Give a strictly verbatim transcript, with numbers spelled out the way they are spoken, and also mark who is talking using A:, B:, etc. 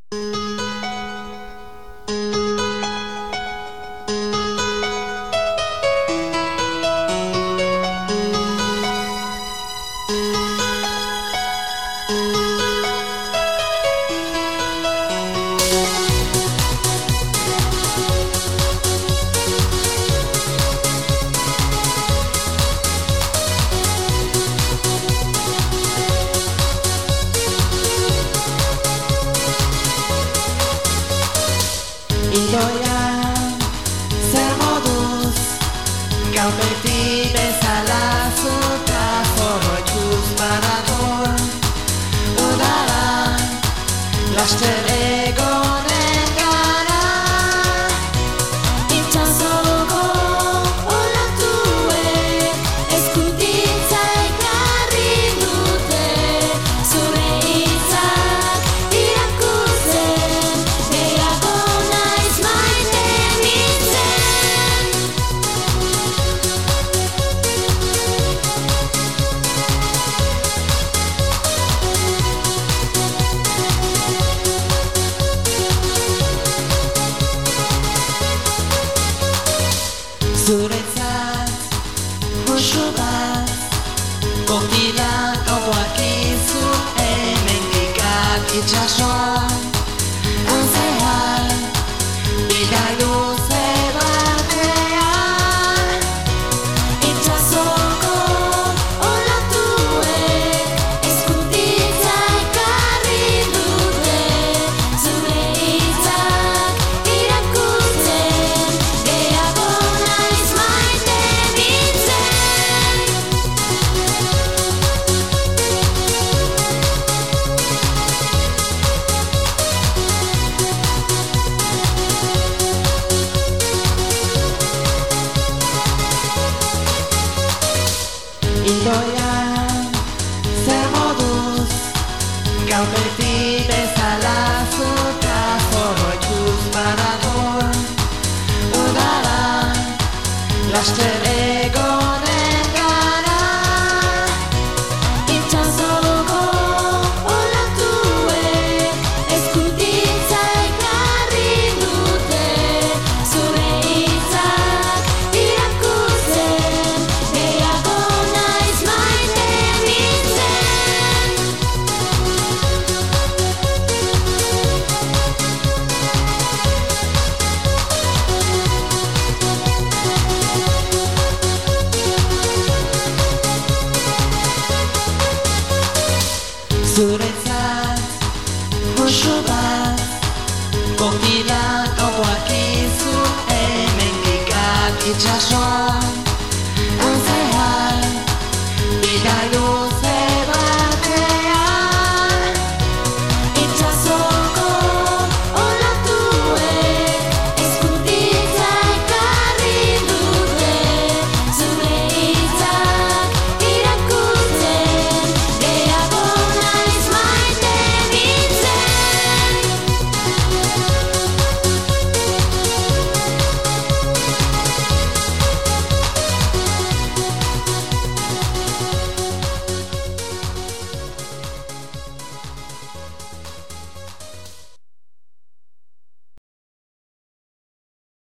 A: Idoian, zer moduz, gaur beti bezala zuta zorroituz badator. Udara, laster egonen gara. Itxasoko olatuek eskutitza ekarri dute. Zure hitzak irakurtzen, gehiago naiz maite nintzen. Zuretzat, musu bat, kontidan gogoak izu, hemendikat itxasoan, anzean, bidai luze batean. Itxasoko olatuek eskutitza ekarri dute. Zure hitzak irakurtzen, gehiago naiz maite nintzen. Idoian, zer moduz, gaur beti bezala zuta zorroituz badator. Udara, laster egonen gara. Itxasoko olatuek eskutitza ekarri dute. Zure hitzak irakurtzen, gehiago naiz maite nintzen. Zuretzat, musu bat, kontidan